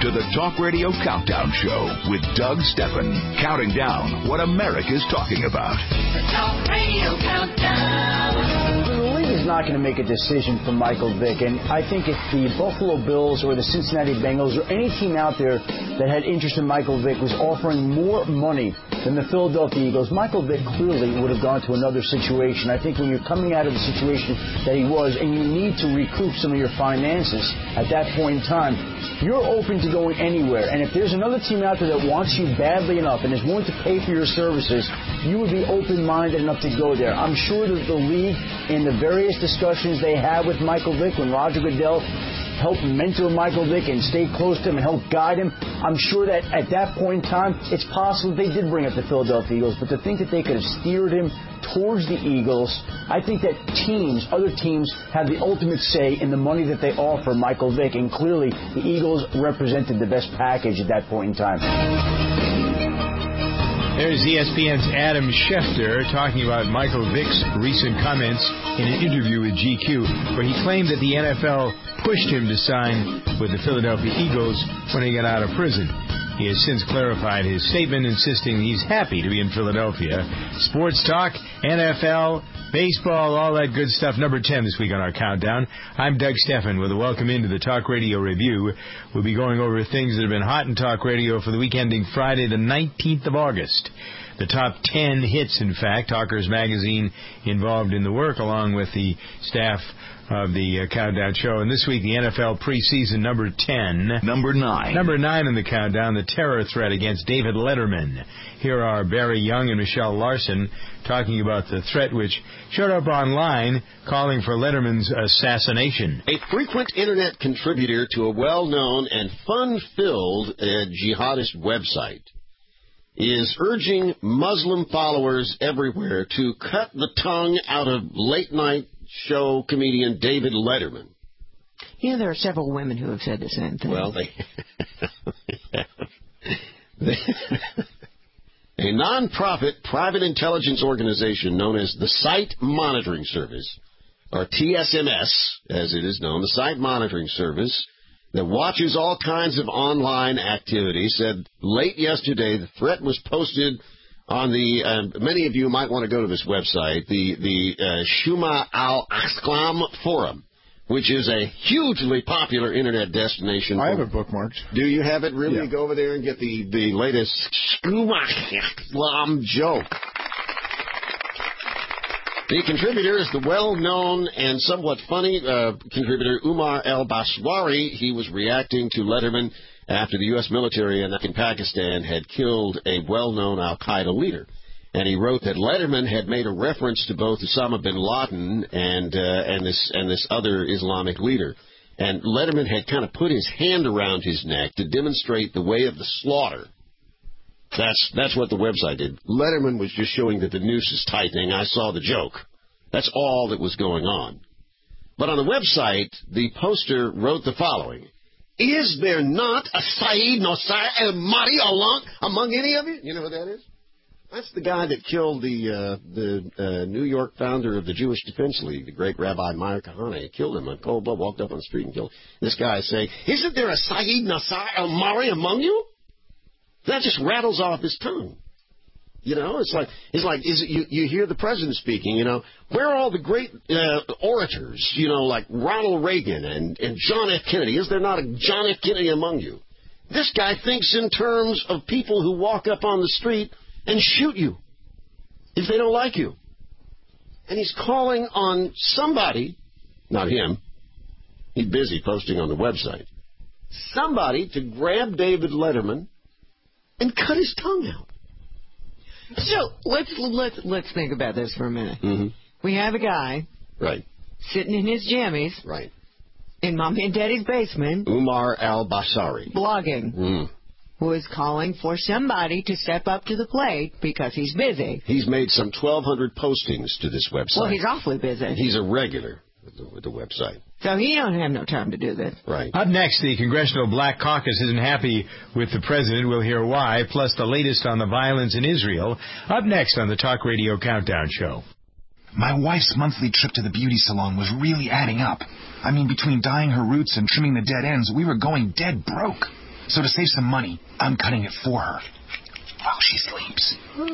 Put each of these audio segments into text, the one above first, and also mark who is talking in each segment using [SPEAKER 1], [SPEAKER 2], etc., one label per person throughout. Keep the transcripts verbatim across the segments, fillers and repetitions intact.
[SPEAKER 1] to the Talk Radio Countdown Show with Doug Stephan, counting down what America's talking about.
[SPEAKER 2] The Talk Radio Countdown.
[SPEAKER 3] The league is not going to make a decision for Michael Vick, and I think if the Buffalo Bills or the Cincinnati Bengals or any team out there that had interest in Michael Vick was offering more money than the Philadelphia Eagles, Michael Vick clearly would have gone to another situation. I think when you're coming out of the situation that he was and you need to recoup some of your finances at that point in time, you're open to going anywhere. And if there's another team out there that wants you badly enough and is willing to pay for your services, you would be open-minded enough to go there. I'm sure that the league, in the various discussions they had with Michael Vick when Roger Goodell helped mentor Michael Vick and stay close to him and help guide him, I'm sure that at that point in time, it's possible they did bring up the Philadelphia Eagles. But to think that they could have steered him towards the Eagles, I think that teams, other teams, have the ultimate say in the money that they offer Michael Vick. And clearly, the Eagles represented the best package at that point in time.
[SPEAKER 4] There's E S P N's Adam Schefter talking about Michael Vick's recent comments in an interview with G Q, where he claimed that the N F L pushed him to sign with the Philadelphia Eagles when he got out of prison. He has since clarified his statement, insisting he's happy to be in Philadelphia. Sports talk, N F L, baseball, all that good stuff. Number ten this week on our countdown. I'm Doug Stephan with a welcome into the Talk Radio Review. We'll be going over things that have been hot in Talk Radio for the week ending Friday the nineteenth of August. The top ten hits, in fact. Talkers Magazine involved in the work, along with the staff of the uh, Countdown Show. And this week, the N F L preseason number ten.
[SPEAKER 1] Number nine.
[SPEAKER 4] Number nine in the countdown, the terror threat against David Letterman. Here are Barry Young and Michelle Larson talking about the threat which showed up online, calling for Letterman's assassination.
[SPEAKER 5] A frequent Internet contributor to a well-known and fun-filled uh, jihadist website is urging Muslim followers everywhere to cut the tongue out of late-night show comedian David Letterman.
[SPEAKER 6] You know, there are several women who have said the same thing.
[SPEAKER 5] Well, they... they a non-profit private intelligence organization known as the Site Monitoring Service, or T S M S, as it is known, the Site Monitoring Service, that watches all kinds of online activity, said late yesterday the threat was posted on the, uh, many of you might want to go to this website, the, the uh, Shuma al-Asqam Forum, which is a hugely popular Internet destination.
[SPEAKER 7] I have it bookmarked.
[SPEAKER 5] Do you have it really?
[SPEAKER 7] Yeah.
[SPEAKER 5] Go over there and get the, the latest Shuma al-Asqam joke. The contributor is the well-known and somewhat funny uh, contributor Umar al-Baswari. He was reacting to Letterman after the U S military in Pakistan had killed a well-known al-Qaeda leader. And he wrote that Letterman had made a reference to both Osama bin Laden and, uh, and, this, and this other Islamic leader. And Letterman had kind of put his hand around his neck to demonstrate the way of the slaughter. That's that's what the website did. Letterman was just showing that the noose is tightening. I saw the joke. That's all that was going on. But on the website, the poster wrote the following. Is there not a Saeed Nosai al-Mahdi along among any of you? You know who that is? That's the guy that killed the uh, the uh, New York founder of the Jewish Defense League, the great Rabbi Meir Kahane. He killed him on cold blood, walked up on the street and killed him. This guy is saying, isn't there a Saeed Nosai al-Mahdi among you? That just rattles off his tongue. You know, it's like, it's like is it, you, you hear the president speaking, you know, where are all the great uh, orators, you know, like Ronald Reagan and, and John F. Kennedy? Is there not a John F. Kennedy among you? This guy thinks in terms of people who walk up on the street and shoot you if they don't like you. And he's calling on somebody, not him, he's busy posting on the website, somebody to grab David Letterman and cut his tongue out.
[SPEAKER 6] So let's let's let's think about this for a minute.
[SPEAKER 5] Mm-hmm.
[SPEAKER 6] We have a guy,
[SPEAKER 5] right,
[SPEAKER 6] sitting in his jammies,
[SPEAKER 5] right,
[SPEAKER 6] in Mommy and Daddy's basement,
[SPEAKER 5] Umar al-Baswari,
[SPEAKER 6] blogging,
[SPEAKER 5] mm.
[SPEAKER 6] who is calling for somebody to step up to the plate because he's busy.
[SPEAKER 5] He's made some twelve hundred postings to this website.
[SPEAKER 6] Well, he's awfully busy.
[SPEAKER 5] And he's a regular with the, with the website.
[SPEAKER 6] So he don't have no time to do this.
[SPEAKER 5] Right.
[SPEAKER 4] Up next, the Congressional Black Caucus isn't happy with the president. We'll hear why, plus the latest on the violence in Israel. Up next on the Talk Radio Countdown Show.
[SPEAKER 8] My wife's monthly trip to the beauty salon was really adding up. I mean, between dyeing her roots and trimming the dead ends, we were going dead broke. So to save some money, I'm cutting it for her. While she sleeps.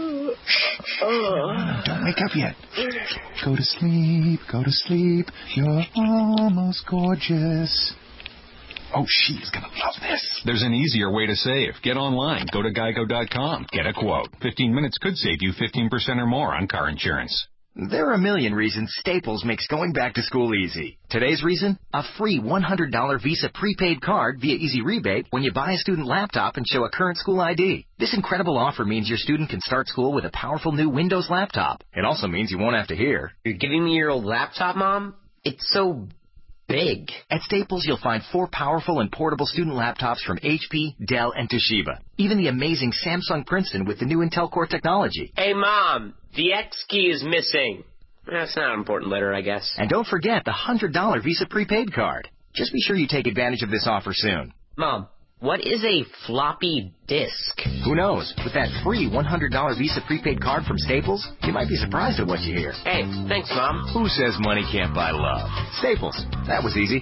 [SPEAKER 8] Oh, don't wake up yet. Go to sleep, go to sleep. You're almost gorgeous. Oh, she's gonna love this.
[SPEAKER 7] There's an easier way to save. Get online. Go to geico dot com. Get a quote. fifteen minutes could save you fifteen percent or more on car insurance.
[SPEAKER 9] There are a million reasons Staples makes going back to school easy. Today's reason? A free one hundred dollars Visa prepaid card via Easy Rebate when you buy a student laptop and show a current school I D. This incredible offer means your student can start school with a powerful new Windows laptop. It also means you won't have to hear,
[SPEAKER 10] "You're giving me your old laptop, Mom? It's so big."
[SPEAKER 9] At Staples, you'll find four powerful and portable student laptops from H P, Dell, and Toshiba. Even the amazing Samsung Princeton with the new Intel Core technology.
[SPEAKER 10] Hey, Mom, the X key is missing. That's not an important letter, I guess.
[SPEAKER 9] And don't forget the one hundred dollars Visa prepaid card. Just be sure you take advantage of this offer soon.
[SPEAKER 10] Mom, what is a floppy disk?
[SPEAKER 9] Who knows? With that free one hundred dollars Visa prepaid card from Staples, you might be surprised at what you hear.
[SPEAKER 10] Hey, thanks, Mom.
[SPEAKER 9] Who says money can't buy love? Staples. That was easy.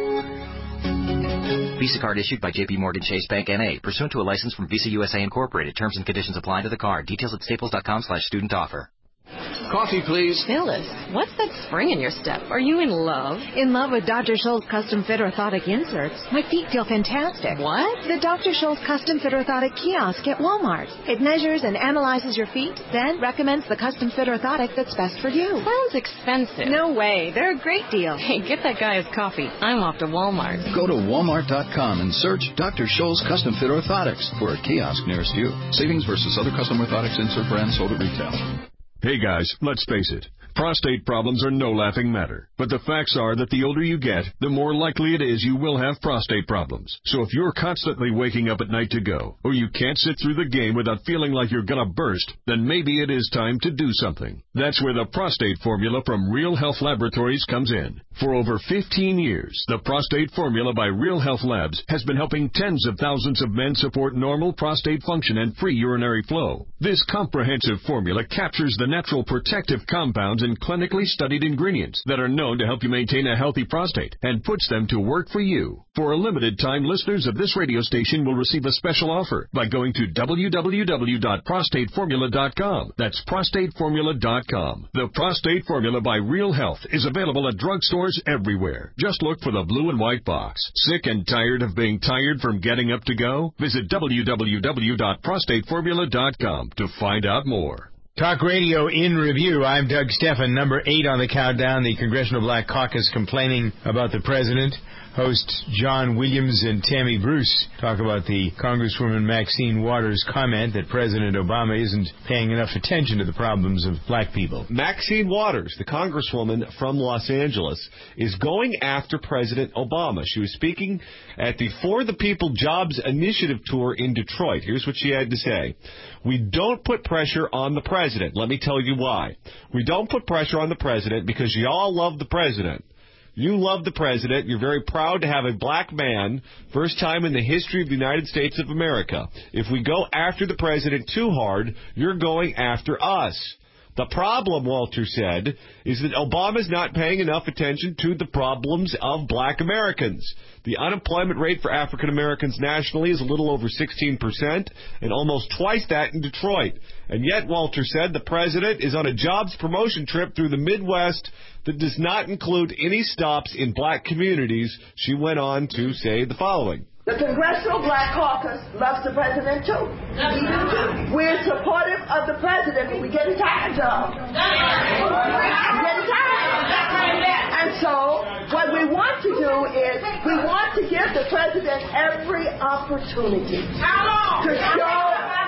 [SPEAKER 9] Visa card issued by J P Morgan Chase Bank N A, pursuant to a license from Visa U S A Incorporated. Terms and conditions apply to the card. Details at staples dot com slash student offer.
[SPEAKER 5] Coffee, please.
[SPEAKER 11] Phyllis, what's that spring in your step? Are you in love?
[SPEAKER 12] In love with Doctor Scholl's custom fit orthotic inserts. My feet feel fantastic.
[SPEAKER 11] What?
[SPEAKER 12] The Doctor Scholl's custom fit orthotic kiosk at Walmart. It measures and analyzes your feet, then recommends the custom fit orthotic that's best for you.
[SPEAKER 11] Sounds expensive.
[SPEAKER 12] No way. They're a great deal.
[SPEAKER 11] Hey, get that guy his coffee. I'm off to Walmart.
[SPEAKER 13] Go to walmart dot com and search Doctor Scholl's Custom Fit Orthotics for a kiosk nearest you. Savings versus other custom orthotics insert brands sold at retail.
[SPEAKER 14] Hey guys, let's face it. Prostate problems are no laughing matter. But the facts are that the older you get, the more likely it is you will have prostate problems. So if you're constantly waking up at night to go, or you can't sit through the game without feeling like you're gonna burst, then maybe it is time to do something. That's where the prostate formula from Real Health Laboratories comes in. For over fifteen years, the prostate formula by Real Health Labs has been helping tens of thousands of men support normal prostate function and free urinary flow. This comprehensive formula captures the natural protective compounds and clinically studied ingredients that are known to help you maintain a healthy prostate and puts them to work for you. For a limited time, listeners of this radio station will receive a special offer by going to w w w dot prostate formula dot com. That's prostate formula dot com. The Prostate Formula by Real Health is available at drugstores everywhere. Just look for the blue and white box. Sick and tired of being tired from getting up to go? Visit w w w dot prostate formula dot com to find out more.
[SPEAKER 4] Talk Radio in Review. I'm Doug Stephan. Number eight on the countdown, the Congressional Black Caucus complaining about the president. Hosts John Williams and Tammy Bruce talk about the Congresswoman Maxine Waters' comment that President Obama isn't paying enough attention to the problems of black people.
[SPEAKER 15] Maxine Waters, the Congresswoman from Los Angeles, is going after President Obama. She was speaking at the For the People Jobs Initiative tour in Detroit. Here's what she had to say. We don't put pressure on the president. Let me tell you why. We don't put pressure on the president because you all love the president. You love the president. You're very proud to have a black man, first time in the history of the United States of America. If we go after the president too hard, you're going after us. The problem, Walter said, is that Obama's not paying enough attention to the problems of black Americans. The unemployment rate for African Americans nationally is a little over sixteen percent and almost twice that in Detroit. And yet, Walter said, the president is on a jobs promotion trip through the Midwest that does not include any stops in black communities. She went on to say the following.
[SPEAKER 16] The Congressional Black Caucus loves the president, too. We're supportive of the president, but we're getting tired of him. We're getting tired. And so what we want to do is we want to give the president every opportunity to show,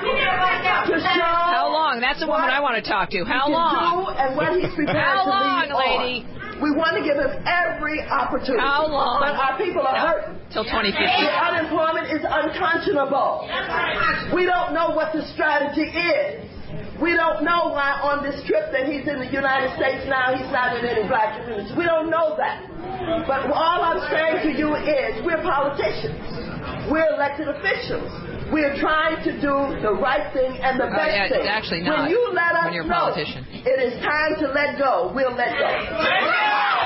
[SPEAKER 16] to show
[SPEAKER 11] How long? That's the woman I want to talk to. How long?
[SPEAKER 16] Do and what he's prepared
[SPEAKER 11] How
[SPEAKER 16] to
[SPEAKER 11] long,
[SPEAKER 16] lead
[SPEAKER 11] lady?
[SPEAKER 16] On. We want to give him every opportunity.
[SPEAKER 11] How long?
[SPEAKER 16] But our people are
[SPEAKER 11] no.
[SPEAKER 16] hurting.
[SPEAKER 11] Till twenty fifty.
[SPEAKER 16] The unemployment is unconscionable. We don't know what the strategy is. We don't know why on this trip that he's in the United States now he's not in any black communities. We don't know that. But all I'm saying to you is we're politicians. We're elected officials. We're trying to do the right thing and the
[SPEAKER 11] oh,
[SPEAKER 16] best
[SPEAKER 11] yeah,
[SPEAKER 16] thing.
[SPEAKER 11] Actually not.
[SPEAKER 16] When you let us
[SPEAKER 11] when you're a
[SPEAKER 16] know
[SPEAKER 11] politician.
[SPEAKER 16] it is time to let go, we'll let go.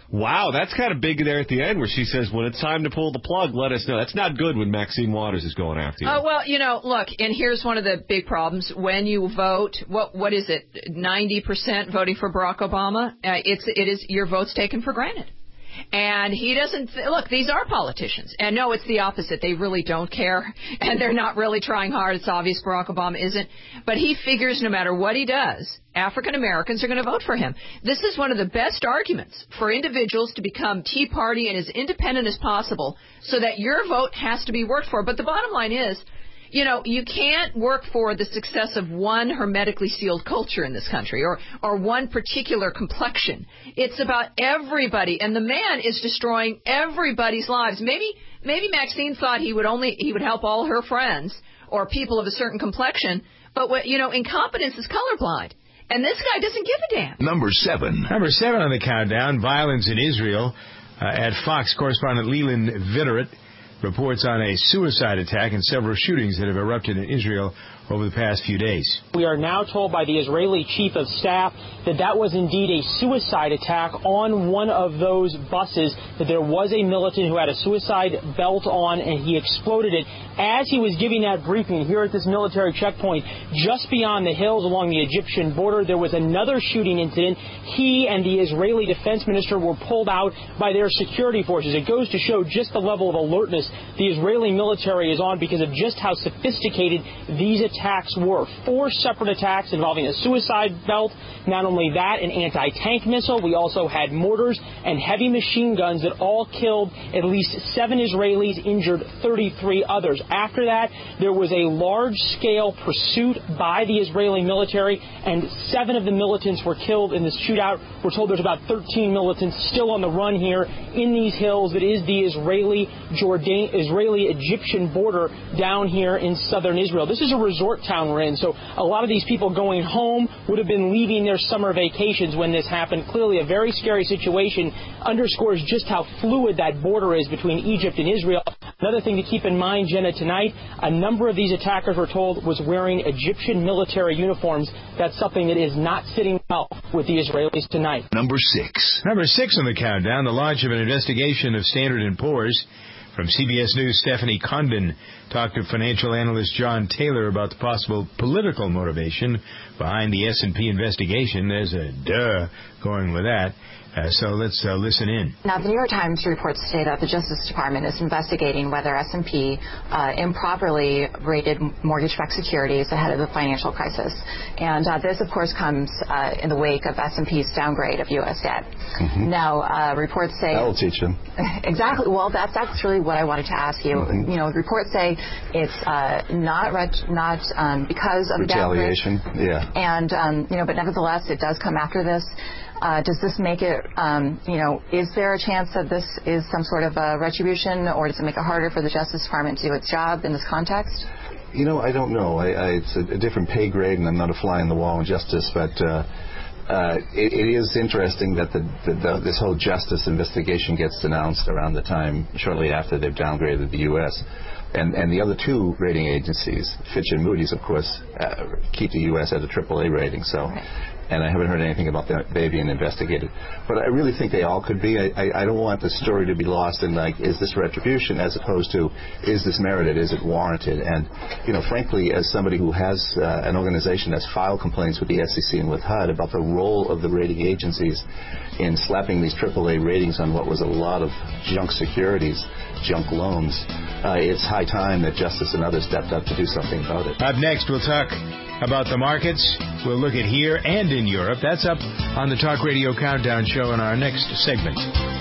[SPEAKER 15] Wow, that's kind of big there at the end where she says, when it's time to pull the plug, let us know. That's not good when Maxine Waters is going after you.
[SPEAKER 11] Oh, uh, well, you know, look, and here's one of the big problems. When you vote, what what is it, ninety percent voting for Barack Obama? Uh, it's it is your vote's taken for granted. And he doesn't th- look, these are politicians. And no, it's the opposite. They really don't care. And they're not really trying hard. It's obvious Barack Obama isn't. But he figures no matter what he does, African Americans are going to vote for him. This is one of the best arguments for individuals to become Tea Party and as independent as possible so that your vote has to be worked for. But the bottom line is, you know, you can't work for the success of one hermetically sealed culture in this country or, or one particular complexion. It's about everybody, and the man is destroying everybody's lives. Maybe maybe Maxine thought he would only he would help all her friends or people of a certain complexion, but, what, you know, incompetence is colorblind. And this guy doesn't give a damn.
[SPEAKER 1] Number seven.
[SPEAKER 4] Number seven on the countdown, violence in Israel. Uh, at Fox, correspondent Leland Vitteret reports on a suicide attack and several shootings that have erupted in Israel over the past few days.
[SPEAKER 17] We are now told by the Israeli chief of staff that that was indeed a suicide attack on one of those buses, that there was a militant who had a suicide belt on and he exploded it as he was giving that briefing here at this military checkpoint just beyond the hills along the Egyptian border. There was another shooting incident. He and the Israeli defense minister were pulled out by their security forces. It goes to show just the level of alertness the Israeli military is on because of just how sophisticated these attacks were. Four separate attacks involving a suicide belt. Not only that, an anti-tank missile. We also had mortars and heavy machine guns that all killed at least seven Israelis, injured thirty-three others. After that, there was a large-scale pursuit by the Israeli military, and seven of the militants were killed in this shootout. We're told there's about thirteen militants still on the run here in these hills. That is the Israeli-Jordan Israeli-Egyptian border down here in southern Israel. This is a resort town we're in, so a lot of these people going home would have been leaving their summer vacations when this happened. Clearly a very scary situation, underscores just how fluid that border is between Egypt and Israel. Another thing to keep in mind, Jenna, tonight, a number of these attackers, we're told, was wearing Egyptian military uniforms. That's something that is not sitting well with the Israelis tonight.
[SPEAKER 1] Number six.
[SPEAKER 4] Number six on the countdown, the launch of an investigation of Standard and Poor's. From C B S News, Stephanie Condon talked to financial analyst John Taylor about the possible political motivation behind the S and P investigation. There's a duh going with that. Uh, so let's uh, listen in.
[SPEAKER 18] Now, the New York Times reports today that the Justice Department is investigating whether S and P uh, improperly rated mortgage-backed securities ahead of the financial crisis. And uh, this, of course, comes uh, in the wake of S and P's downgrade of U S debt. Mm-hmm. Now, uh, reports say...
[SPEAKER 19] That'll teach them.
[SPEAKER 18] Exactly. Well, that's actually what I wanted to ask you. Mm-hmm. You know, reports say it's uh, not ret- not um, because of
[SPEAKER 19] retaliation.
[SPEAKER 18] Downgrade.
[SPEAKER 19] Yeah.
[SPEAKER 18] And, um, you know, but nevertheless, it does come after this. Uh, does this make it, um, you know, is there a chance that this is some sort of a retribution, or does it make it harder for the Justice Department to do its job in this context?
[SPEAKER 19] You know, I don't know. I, I, it's a, a different pay grade, and I'm not a fly on the wall in justice, but uh, uh, it, it is interesting that the, the, the, this whole justice investigation gets announced around the time, shortly after they've downgraded the U S And, and the other two rating agencies, Fitch and Moody's, of course, uh, keep the U S at a triple A rating. So. Right. And I haven't heard anything about that they being investigated. But I really think they all could be. I, I, I don't want the story to be lost in, like, is this retribution, as opposed to, is this merited, is it warranted? And, you know, frankly, as somebody who has uh, an organization that's filed complaints with the S E C and with H U D about the role of the rating agencies in slapping these triple A ratings on what was a lot of junk securities, junk loans, uh, it's high time that Justice and others stepped up to do something about it.
[SPEAKER 4] Up next, we'll talk about the markets. We'll look at here and in Europe. That's up on the Talk Radio Countdown Show in our next segment.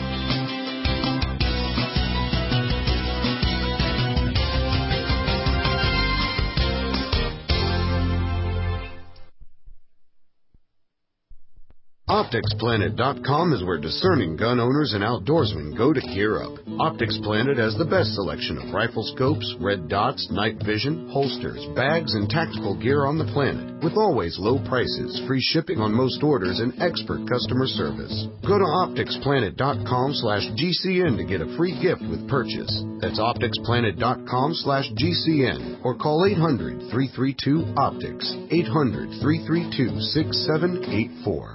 [SPEAKER 20] Optics Planet dot com is where discerning gun owners and outdoorsmen go to gear up. Optics Planet has the best selection of rifle scopes, red dots, night vision, holsters, bags, and tactical gear on the planet, with always low prices, free shipping on most orders, and expert customer service. Go to Optics Planet dot com slash G C N to get a free gift with purchase. That's Optics Planet dot com slash G C N, or call eight hundred, three three two, OPTICS, eight hundred, three three two, six seven eight four.
[SPEAKER 14] Democrat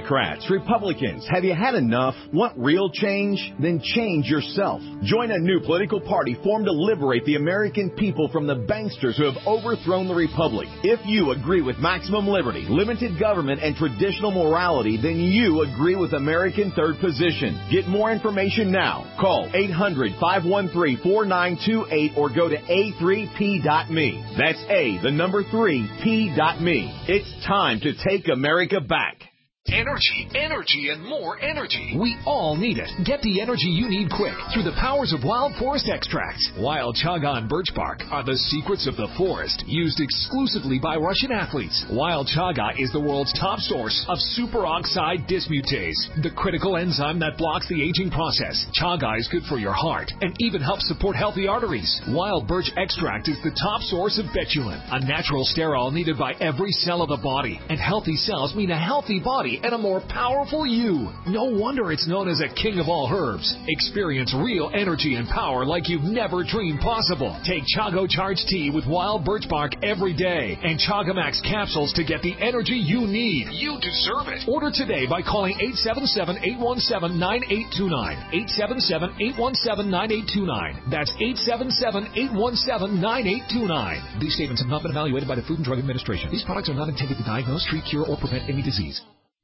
[SPEAKER 21] Democrats, Republicans, have you had enough? Want real change? Then change yourself. Join a new political party formed to liberate the American people from the banksters who have overthrown the Republic. If you agree with maximum liberty, limited government, and traditional morality, then you agree with American Third Position. Get more information now. Call eight hundred, five one three, four nine two eight or go to A three P dot me. That's A, the number three, P dot me. It's time to take America back.
[SPEAKER 22] Energy, energy, and more energy. We all need it. Get the energy you need quick through the powers of Wild Forest Extracts. Wild chaga and birch bark are the secrets of the forest, used exclusively by Russian athletes. Wild chaga is the world's top source of superoxide dismutase, the critical enzyme that blocks the aging process. Chaga is good for your heart and even helps support healthy arteries. Wild birch extract is the top source of betulin, a natural sterol needed by every cell of the body. And healthy cells mean a healthy body and a more powerful you. No wonder it's known as a king of all herbs. Experience real energy and power like you've never dreamed possible. Take Chago Charge Tea with wild birch bark every day and Chagamax capsules to get the energy you need. You deserve it. Order today by calling eight seven seven, eight one seven, nine eight two nine. eight seven seven, eight one seven, nine eight two nine. That's eight seven seven, eight one seven, nine eight two nine. These statements have not been evaluated by the Food and Drug Administration. These products are not intended to diagnose, treat, cure, or prevent any disease.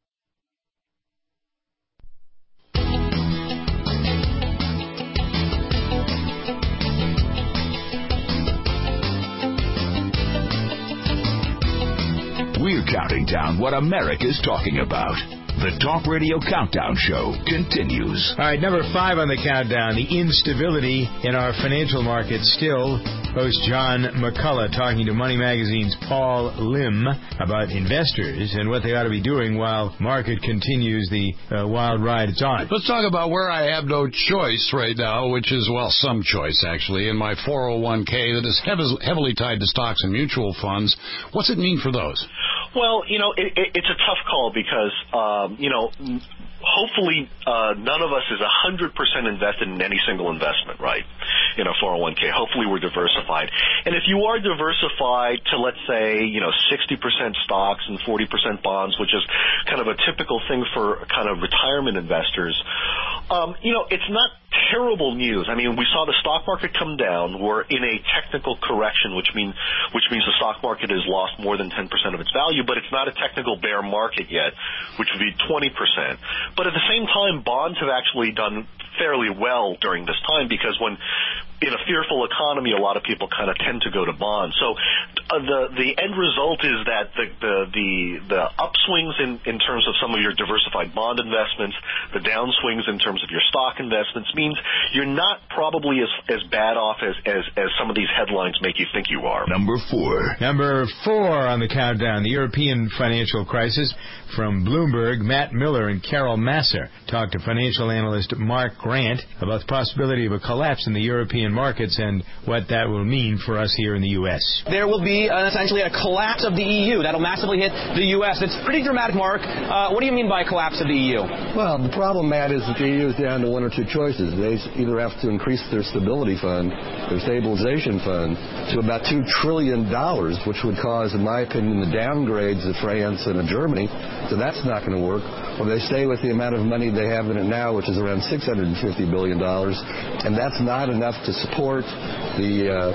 [SPEAKER 1] We're counting down what America's talking about. The Talk Radio Countdown Show continues.
[SPEAKER 4] All right, number five on the countdown, the instability in our financial markets still. Host John McCullough talking to Money Magazine's Paul Lim about investors and what they ought to be doing while market continues the uh, wild ride it's on.
[SPEAKER 23] Let's talk about where I have no choice right now, which is, well, some choice, actually, in my four oh one k that is heavily tied to stocks and mutual funds. What's it mean for those?
[SPEAKER 24] Well, you know, it, it, it's a tough call because, um, you know, hopefully uh, none of us is one hundred percent invested in any single investment, right, in a four oh one k. Hopefully we're diversified. And if you are diversified to, let's say, you know, sixty percent stocks and forty percent bonds, which is kind of a typical thing for kind of retirement investors, um, you know, it's not terrible news. I mean, we saw the stock market come down. We're in a technical correction, which mean which means the stock market has lost more than ten percent of its value, but it's not a technical bear market yet, which would be twenty percent. But at the same time, bonds have actually done fairly well during this time because when in a fearful economy, a lot of people kind of tend to go to bonds. So uh, the the end result is that the the the, the upswings in, in terms of some of your diversified bond investments, the downswings in terms of your stock investments means you're not probably as as bad off as, as, as some of these headlines make you think you are.
[SPEAKER 1] Number four.
[SPEAKER 4] Number four on the countdown, the European financial crisis. From Bloomberg, Matt Miller and Carol Masser talked to financial analyst Mark Grant about the possibility of a collapse in the European markets and what that will mean for us here in the U S.
[SPEAKER 25] There will be uh, essentially a collapse of the E U. That'll massively hit the U S. It's pretty dramatic, Mark. Uh, what do you mean by collapse of the E U?
[SPEAKER 26] Well, the problem, Matt, is that the E U is down to one or two choices. They either have to increase their stability fund, their stabilization fund, to about two trillion dollars, which would cause, in my opinion, the downgrades of France and of Germany. So that's not going to work. Or they stay with the amount of money they have in it now, which is around six hundred fifty billion dollars, and that's not enough to support the uh,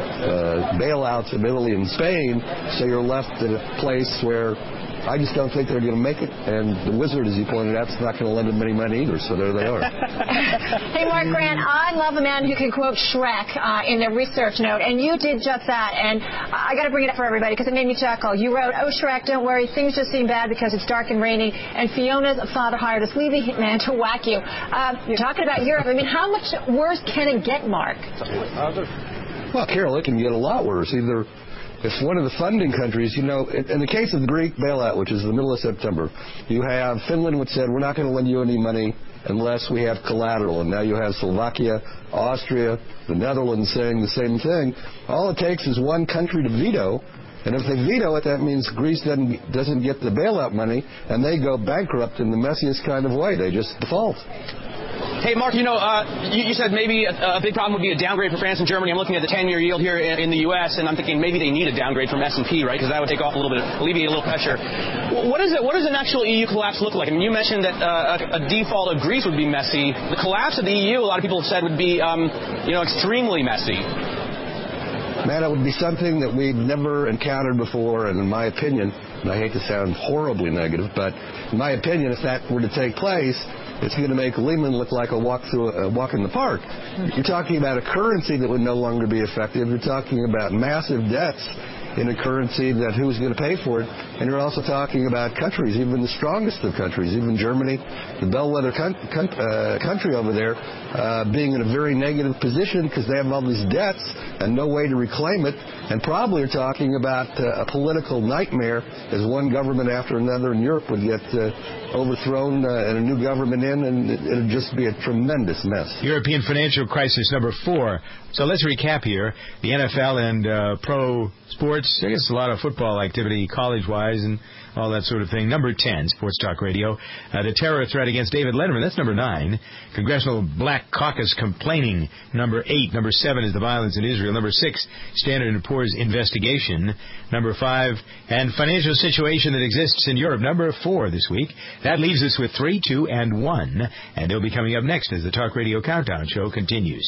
[SPEAKER 26] uh, bailouts of Italy and Spain, so you're left in a place where I just don't think they're going to make it, and the wizard, as you pointed out, is not going to lend them any money either, so there they are.
[SPEAKER 12] Hey, Mark Grant, I love a man who can quote Shrek uh, in their research note, and you did just that, and I got to bring it up for everybody because it made me chuckle. You wrote, "Oh, Shrek, don't worry, things just seem bad because it's dark and rainy, and Fiona's father hired a sleazy hitman to whack you." Uh, you're talking about Europe. I mean, how much worse can it get, Mark?
[SPEAKER 26] Well, Carol, it can get a lot worse. Either if one of the funding countries, you know, in, in the case of the Greek bailout, which is the middle of September, you have Finland, which said, we're not going to lend you any money unless we have collateral. And now you have Slovakia, Austria, the Netherlands saying the same thing. All it takes is one country to veto. And if they veto it, that means Greece doesn't, doesn't get the bailout money, and they go bankrupt in the messiest kind of way. They just default.
[SPEAKER 25] Hey, Mark, you know, uh, you, you said maybe a, a big problem would be a downgrade for France and Germany. I'm looking at the ten-year yield here in, in the U S, and I'm thinking maybe they need a downgrade from S and P, right? Because that would take off a little bit, alleviate a little pressure. What is it? What does an actual E U collapse look like? I mean, you mentioned that uh, a, a default of Greece would be messy. The collapse of the E U, a lot of people have said, would be, um, you know, extremely messy.
[SPEAKER 26] Man, it would be something that we've never encountered before, and in my opinion, and I hate to sound horribly negative, but in my opinion, if that were to take place, it's going to make Lehman look like a walk through a, a walk in the park. You're talking about a currency that would no longer be effective. You're talking about massive debts in a currency that who's going to pay for it. And you're also talking about countries, even the strongest of countries, even Germany, the bellwether con- con- uh, country over there, uh, being in a very negative position because they have all these debts and no way to reclaim it. And probably are talking about uh, a political nightmare as one government after another in Europe would get uh, overthrown uh, and a new government in, and it would just be a tremendous mess.
[SPEAKER 4] European financial crisis number four. So let's recap here. The N F L and uh, pro sports, I guess a lot of football activity college-wise and all that sort of thing. Number ten, Sports Talk Radio. Uh, the terror threat against David Letterman, that's number nine. Congressional Black Caucus complaining, number eight. Number seven is the violence in Israel. Number six, Standard and Poor's investigation. Number five, and financial situation that exists in Europe. Number four this week. That leaves us with three, two, and one. And they'll be coming up next as the Talk Radio Countdown Show continues.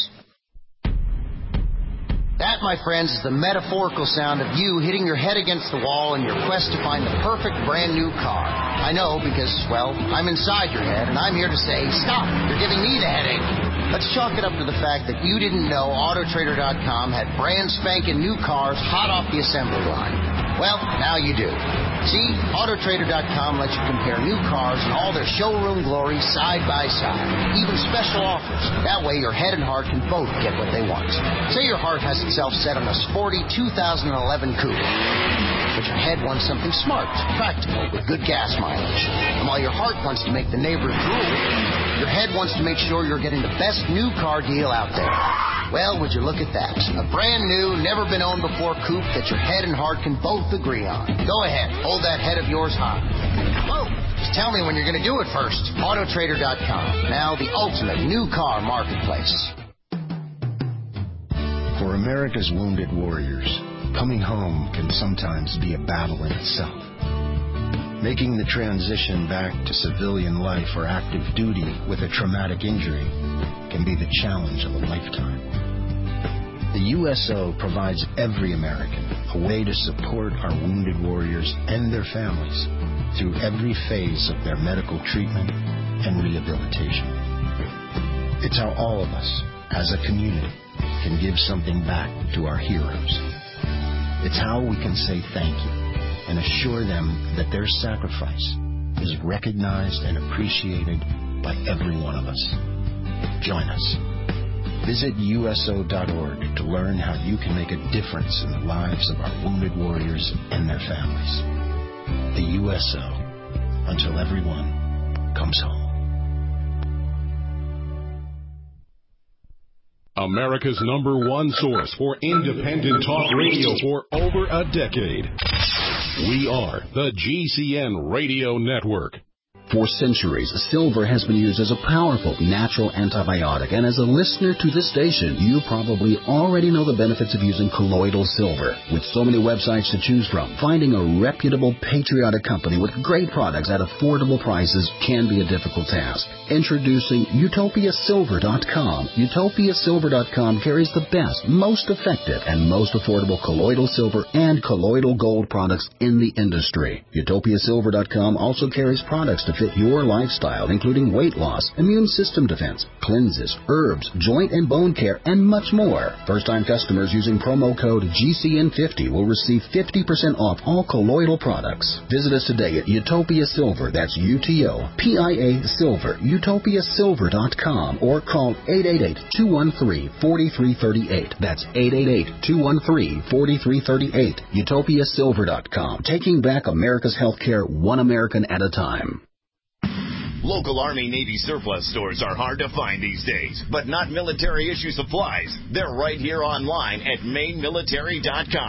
[SPEAKER 2] That, my friends, is the metaphorical sound of you hitting your head against the wall in your quest to find the perfect brand new car. I know because, well, I'm inside your head, and I'm here to say, stop, you're giving me the headache. Let's chalk it up to the fact that you didn't know Auto Trader dot com had brand spanking new cars hot off the assembly line. Well, now you do. See, Auto Trader dot com lets you compare new cars in all their showroom glory side by side. Even special offers. That way your head and heart can both get what they want. Say your heart has itself set on a sporty two thousand eleven coupe, but your head wants something smart, practical, with good gas mileage. And while your heart wants to make the neighbor drool, your head wants to make sure you're getting the best new car deal out there. Well, would you look at that? A brand new, never-been-owned-before coupe that your head and heart can both agree on. Go ahead, hold that head of yours high. Whoa, just tell me when you're going to do it first. Auto Trader dot com, now the ultimate new car marketplace.
[SPEAKER 3] For America's wounded warriors, coming home can sometimes be a battle in itself. Making the transition back to civilian life or active duty with a traumatic injury can be the challenge of a lifetime. The U S O provides every American a way to support our wounded warriors and their families through every phase of their medical treatment and rehabilitation. It's how all of us, as a community, can give something back to our heroes. It's how we can say thank you and assure them that their sacrifice is recognized and appreciated by every one of us. Join us. Visit U S O dot org to learn how you can make a difference in the lives of our wounded warriors and their families. The U S O, until everyone comes home.
[SPEAKER 14] America's number one source for independent talk radio for over a decade. We are the G C N Radio Network.
[SPEAKER 6] For centuries, silver has been used as a powerful natural antibiotic, and as a listener to this station, you probably already know the benefits of using colloidal silver. With so many websites to choose from, finding a reputable, patriotic company with great products at affordable prices can be a difficult task. Introducing Utopia Silver dot com. Utopia Silver dot com carries the best, most effective, and most affordable colloidal silver and colloidal gold products in the industry. Utopia Silver dot com also carries products to fit your lifestyle, including weight loss, immune system defense, cleanses, herbs, joint and bone care, and much more. First-time customers using promo code G C N fifty will receive fifty percent off all colloidal products. Visit us today at Utopia Silver, that's U T O P I A Silver, Utopia Silver dot com, or call eight eight eight, two one three, four three three eight. That's eight eight eight, two one three, four three three eight. Utopia Silver dot com, taking back America's healthcare one American at a time.
[SPEAKER 7] Local Army Navy surplus stores are hard to find these days, but not military issue supplies. They're right here online at Maine Military dot com.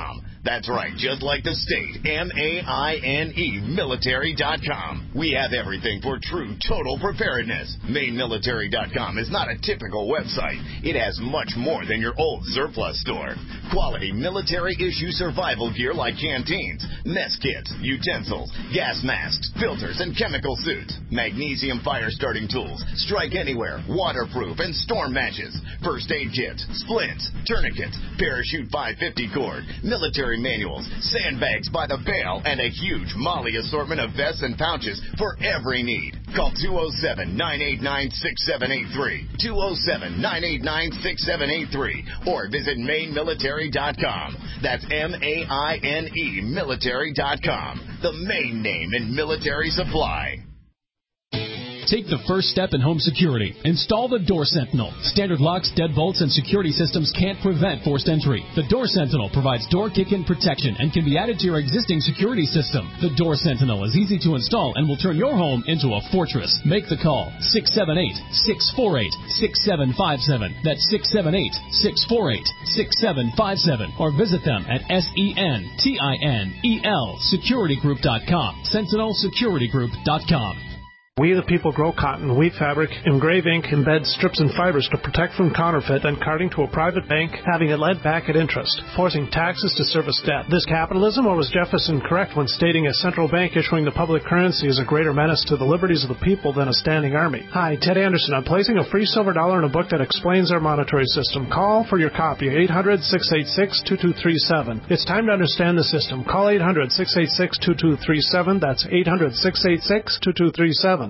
[SPEAKER 7] That's right, just like the state, M A I N E, military dot com. We have everything for true total preparedness. Maine military dot com is not a typical website. It has much more than your old surplus store. Quality military-issue survival gear like canteens, mess kits, utensils, gas masks, filters, and chemical suits. Magnesium fire-starting tools, strike anywhere, waterproof, and storm matches. First aid kits, splints, tourniquets, parachute five fifty cord, military manuals, sandbags by the bale, and a huge Molly assortment of vests and pouches for every need. Call two oh seven, nine eight nine, six seven eight three, two oh seven, nine eight nine, six seven eight three, or visit Maine military dot com. That's M A I N E, military dot com, the main name in military supply.
[SPEAKER 5] Take the first step in home security. Install the Door Sentinel. Standard locks, deadbolts, and security systems can't prevent forced entry. The Door Sentinel provides door kick-in protection and can be added to your existing security system. The Door Sentinel is easy to install and will turn your home into a fortress. Make the call. six seven eight, six four eight, six seven five seven. That's six seven eight, six four eight, six seven five seven. Or visit them at S E N T I N E L security group dot com. sentinel security group dot com.
[SPEAKER 8] We the people grow cotton, weave fabric, engrave ink, embed strips and fibers to protect from counterfeit, then carting to a private bank, having it led back at interest, forcing taxes to service debt. This capitalism, or was Jefferson correct when stating a central bank issuing the public currency is a greater menace to the liberties of the people than a standing army? Hi, Ted Anderson. I'm placing a free silver dollar in a book that explains our monetary system. Call for your copy, eight hundred, six eight six, two two three seven. It's time to understand the system. Call eight hundred, six eight six, two two three seven. That's eight hundred, six eight six, two two three seven.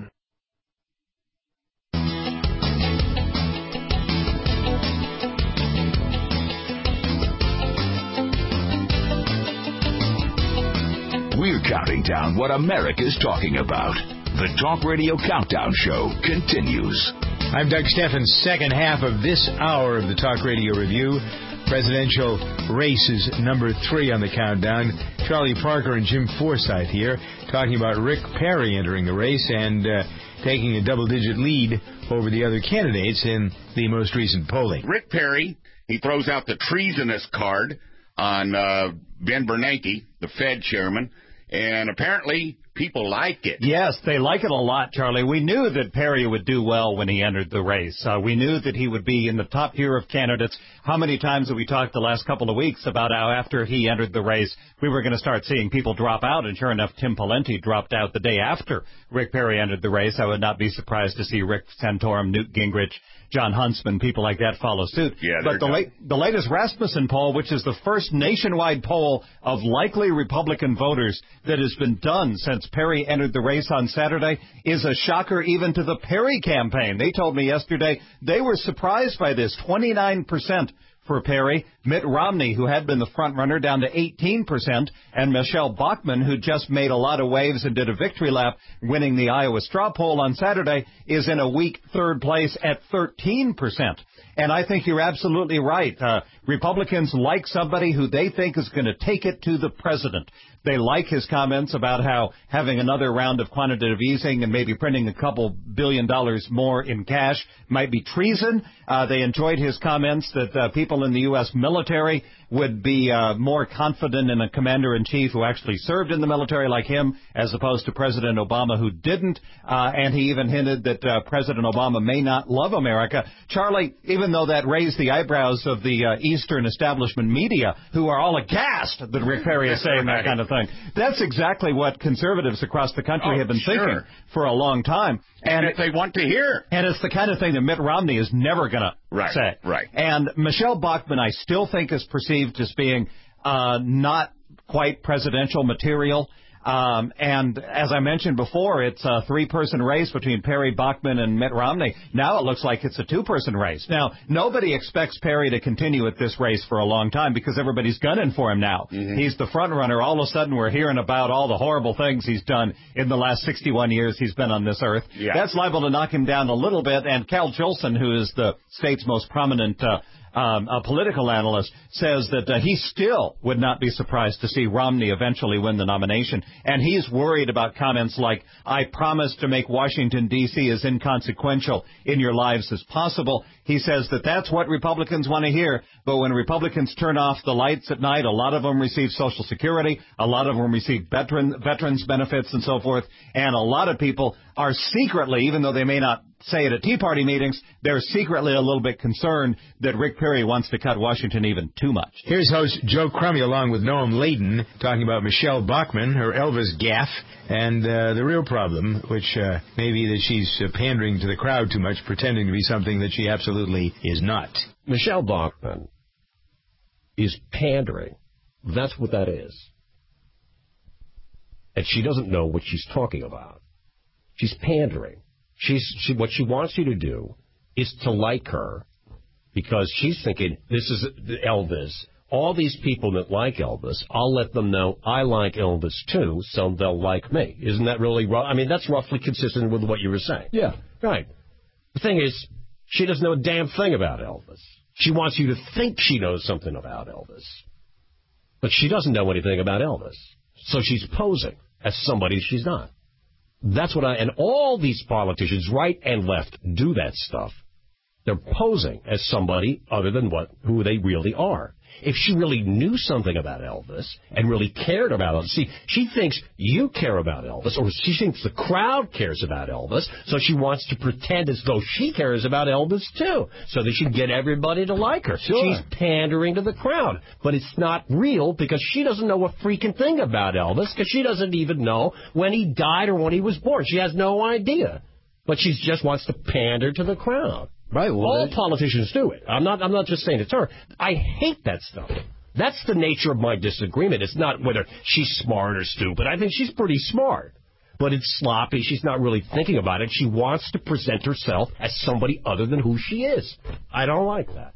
[SPEAKER 1] We're counting down what America's talking about. The Talk Radio Countdown Show continues.
[SPEAKER 4] I'm Doug Steffens. Second half of this hour of the Talk Radio Review. Presidential race is number three on the countdown. Charlie Parker and Jim Forsythe here talking about Rick Perry entering the race and uh, taking a double-digit lead over the other candidates in the most recent polling.
[SPEAKER 9] Rick Perry, he throws out the treasonous card on uh, Ben Bernanke, the Fed chairman, and apparently people like it.
[SPEAKER 10] Yes, they like it a lot, Charlie. We knew that Perry would do well when he entered the race. Uh, we knew that he would be in the top tier of candidates. How many times have we talked the last couple of weeks about how after he entered the race, we were going to start seeing people drop out, and sure enough, Tim Pawlenty dropped out the day after Rick Perry entered the race. I would not be surprised to see Rick Santorum, Newt Gingrich, John Huntsman, people like that follow suit.
[SPEAKER 9] Yeah,
[SPEAKER 10] but the, la- the latest Rasmussen poll, which is the first nationwide poll of likely Republican voters that has been done since Perry entered the race on Saturday, is a shocker even to the Perry campaign. They told me yesterday they were surprised by this. twenty-nine percent for Perry, Mitt Romney, who had been the front runner, down to eighteen percent, and Michelle Bachmann, who just made a lot of waves and did a victory lap, winning the Iowa straw poll on Saturday, is in a weak third place at thirteen percent. And I think you're absolutely right. Uh, Republicans like somebody who they think is going to take it to the president. They like his comments about how having another round of quantitative easing and maybe printing a couple billion dollars more in cash might be treason. Uh, they enjoyed his comments that uh, people in the U S military would be uh, more confident in a commander-in-chief who actually served in the military like him, as opposed to President Obama, who didn't. Uh, and he even hinted that uh, President Obama may not love America. Charlie, even though that raised the eyebrows of the uh, Eastern establishment media, who are all aghast that Rick Perry is saying that kind of thing, that's exactly what conservatives across the country
[SPEAKER 9] oh,
[SPEAKER 10] have been
[SPEAKER 9] sure.
[SPEAKER 10] thinking for a long time.
[SPEAKER 9] And, and they want to hear.
[SPEAKER 10] And it's the kind of thing that Mitt Romney is never going to
[SPEAKER 9] right,
[SPEAKER 10] say.
[SPEAKER 9] Right.
[SPEAKER 10] And Michelle Bachmann, I still think, is perceived as being uh, not quite presidential material. Um, and as I mentioned before, it's a three-person race between Perry, Bachmann, and Mitt Romney. Now it looks like it's a two-person race. Now, nobody expects Perry to continue at this race for a long time because everybody's gunning for him now. Mm-hmm. He's the front runner. All of a sudden, we're hearing about all the horrible things he's done in the last sixty-one years he's been on this earth. Yeah. That's liable to knock him down a little bit. And Cal Jolson, who is the state's most prominent uh, um, a political analyst, says that uh, he still would not be surprised to see Romney eventually win the nomination. And he's worried about comments like, I promise to make Washington, D C as inconsequential in your lives as possible. He says that that's what Republicans want to hear. But when Republicans turn off the lights at night, a lot of them receive Social Security, a lot of them receive veteran, veterans benefits and so forth. And a lot of people are secretly, even though they may not say it at Tea Party meetings, they're secretly a little bit concerned that Rick Perry wants to cut Washington even too much.
[SPEAKER 4] Here's host Joe Crummy along with Noam Laden talking about Michelle Bachmann, her Elvis gaffe, and uh, the real problem, which uh, may be that she's uh, pandering to the crowd too much, pretending to be something that she absolutely is not.
[SPEAKER 11] Michelle Bachmann is pandering. That's what that is. And she doesn't know what she's talking about. She's pandering. She's she, what she wants you to do is to like her because she's thinking, this is Elvis. All these people that like Elvis, I'll let them know I like Elvis too, so they'll like me. Isn't that really rough? I mean, that's roughly consistent with what you were saying.
[SPEAKER 13] Yeah.
[SPEAKER 11] Right. The thing is, she doesn't know a damn thing about Elvis. She wants you to think she knows something about Elvis. But she doesn't know anything about Elvis. So she's posing as somebody she's not. That's what I, and all these politicians, right and left, do that stuff. They're posing as somebody other than what, who they really are. If she really knew something about Elvis and really cared about Elvis, see, she thinks you care about Elvis, or she thinks the crowd cares about Elvis, so she wants to pretend as though she cares about Elvis too, so that she can get everybody to like her.
[SPEAKER 13] Sure.
[SPEAKER 11] She's pandering to the crowd, but it's not real because she doesn't know a freaking thing about Elvis because she doesn't even know when he died or when he was born. She has no idea, but she just wants to pander to the crowd.
[SPEAKER 13] Right. Well,
[SPEAKER 11] all
[SPEAKER 13] they...
[SPEAKER 11] politicians do it. I'm not. I'm not just saying it's her. I hate that stuff. That's the nature of my disagreement. It's not whether she's smart or stupid. I think she's pretty smart, but it's sloppy. She's not really thinking about it. She wants to present herself as somebody other than who she is. I don't like that.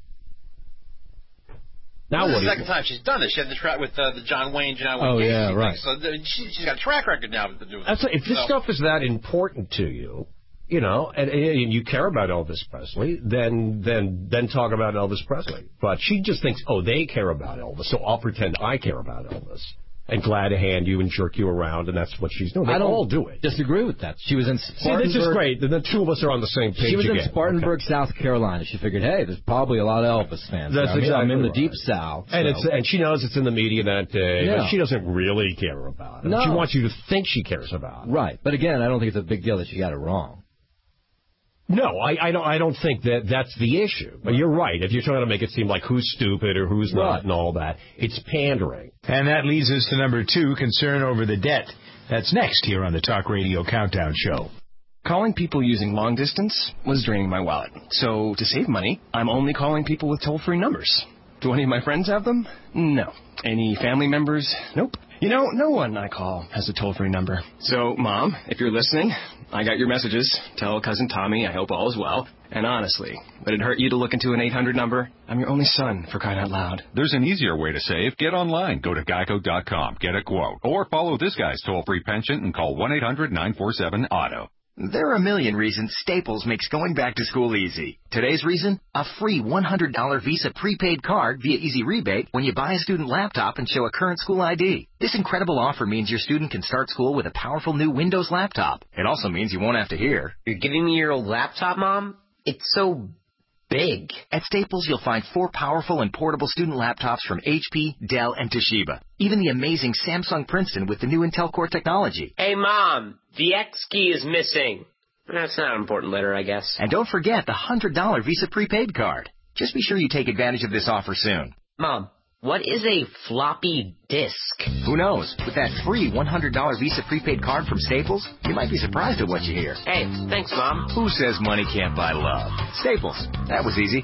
[SPEAKER 11] Now
[SPEAKER 15] this
[SPEAKER 11] what?
[SPEAKER 15] is the second time she's done this. She had the track with uh, the John Wayne, John Wayne.
[SPEAKER 11] Oh,
[SPEAKER 15] Gacy
[SPEAKER 11] yeah,
[SPEAKER 15] thing.
[SPEAKER 11] right.
[SPEAKER 15] So the, she, she's got a track record now to do with
[SPEAKER 11] That's
[SPEAKER 15] it.
[SPEAKER 11] like, if this
[SPEAKER 15] so.
[SPEAKER 11] stuff is that important to you. You know, and, and you care about Elvis Presley, then then then talk about Elvis Presley. But she just thinks, oh, they care about Elvis, so I'll pretend I care about Elvis. And glad to hand you and jerk you around, and that's what she's doing. They
[SPEAKER 13] I don't
[SPEAKER 11] all do it.
[SPEAKER 13] Disagree with that. She was in Spartanburg.
[SPEAKER 11] See, this is great. The two of us are on the same page
[SPEAKER 13] She was
[SPEAKER 11] again.
[SPEAKER 13] in Spartanburg, okay. South Carolina. She figured, hey, there's probably a lot of Elvis fans.
[SPEAKER 11] That's
[SPEAKER 13] I mean,
[SPEAKER 11] exactly
[SPEAKER 13] I'm in the
[SPEAKER 11] right.
[SPEAKER 13] deep South.
[SPEAKER 11] And
[SPEAKER 13] so.
[SPEAKER 11] it's and she knows it's in the media that day,
[SPEAKER 13] Yeah.
[SPEAKER 11] but she doesn't really care about it.
[SPEAKER 13] No.
[SPEAKER 11] She wants you to think she cares about it.
[SPEAKER 13] Right. But again, I don't think it's a big deal that she got it wrong.
[SPEAKER 11] No, I, I don't. I don't think that that's the issue. But you're right. If you're trying to make it seem like who's stupid or who's not
[SPEAKER 13] Right.
[SPEAKER 11] and all that, it's pandering.
[SPEAKER 4] And that leads us to number two, concern over the debt. That's next here on the Talk Radio Countdown Show.
[SPEAKER 16] Calling people using long distance was draining my wallet. So to save money, I'm only calling people with toll-free numbers. Do any of my friends have them? No. Any family members? Nope. You know, no one I call has a toll-free number. So, Mom, if you're listening, I got your messages. Tell Cousin Tommy I hope all is well. And honestly, would it hurt you to look into an eight hundred number? I'm your only son, for crying out loud.
[SPEAKER 17] There's an easier way to save. Get online. Go to geico dot com. Get a quote. Or follow this guy's toll-free penchant and call one eight hundred nine four seven auto.
[SPEAKER 18] There are a million reasons Staples makes going back to school easy. Today's reason? A free one hundred dollars Visa prepaid card via Easy Rebate when you buy a student laptop and show a current school I D. This incredible offer means your student can start school with a powerful new Windows laptop. It also means you won't have to hear,
[SPEAKER 27] "You're giving me your old laptop, Mom? It's so big."
[SPEAKER 18] At Staples, you'll find four powerful and portable student laptops from H P, Dell, and Toshiba. Even the amazing Samsung Princeton with the new Intel Core technology.
[SPEAKER 27] Hey, Mom, the X key is missing. That's not an important letter, I guess.
[SPEAKER 18] And don't forget the one hundred dollars Visa prepaid card. Just be sure you take advantage of this offer soon.
[SPEAKER 27] Mom, what is a floppy disk?
[SPEAKER 18] Who knows? With that free one hundred dollars Visa prepaid card from Staples, you might be surprised at what you hear.
[SPEAKER 27] Hey, thanks, Mom.
[SPEAKER 18] Who says money can't buy love? Staples. That was easy.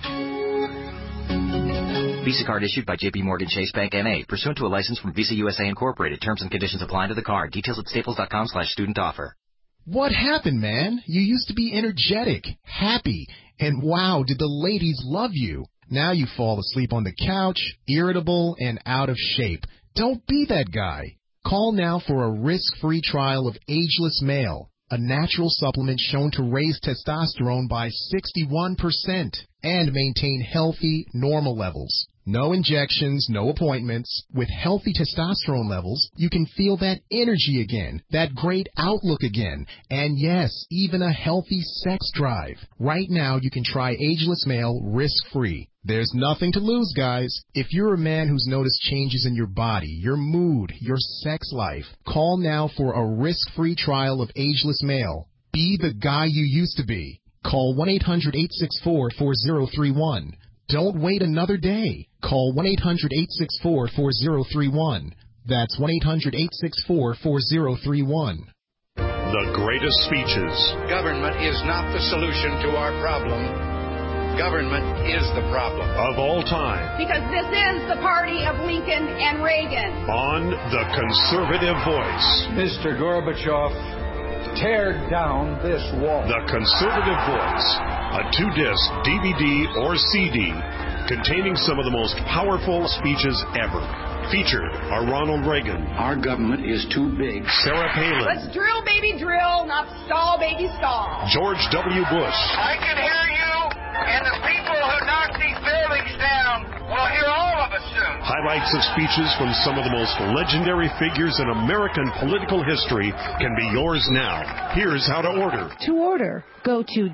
[SPEAKER 18] Visa card issued by J P Morgan Chase Bank N A, pursuant to a license from Visa U S A Incorporated. Terms and conditions apply to the card. Details at staples dot com slash student offer.
[SPEAKER 28] What happened, man? You used to be energetic, happy, and wow, did the ladies love you. Now you fall asleep on the couch, irritable and out of shape. Don't be that guy. Call now for a risk-free trial of Ageless Male. a natural supplement shown to raise testosterone by sixty-one percent and maintain healthy, normal levels. No injections, no appointments. With healthy testosterone levels, you can feel that energy again, that great outlook again, and yes, even a healthy sex drive. Right now, you can try Ageless Male risk-free. There's nothing to lose, guys. If you're a man who's noticed changes in your body, your mood, your sex life, call now for a risk-free trial of Ageless Male. Be the guy you used to be. Call one eight hundred, eight six four, four zero three one. Don't wait another day. Call one eight hundred, eight six four, four zero three one. That's one eight hundred, eight six four, four zero three one.
[SPEAKER 12] The greatest speeches.
[SPEAKER 19] Government is not the solution to our problem. Government is the problem.
[SPEAKER 12] Of all time.
[SPEAKER 20] Because this is the party of Lincoln and Reagan.
[SPEAKER 12] On The Conservative Voice.
[SPEAKER 19] Mister Gorbachev, tear down this wall.
[SPEAKER 12] The Conservative Voice. A two-disc D V D or C D containing some of the most powerful speeches ever. Featured are Ronald Reagan.
[SPEAKER 19] Our government is too big.
[SPEAKER 12] Sarah Palin.
[SPEAKER 20] Let's drill, baby, drill, not stall, baby, stall.
[SPEAKER 12] George W. Bush.
[SPEAKER 21] I can hear you, and the people who knock these buildings down will hear all of us soon.
[SPEAKER 12] Highlights of speeches from some of the most legendary figures in American political history can be yours now. Here's how to order.
[SPEAKER 22] To order, go to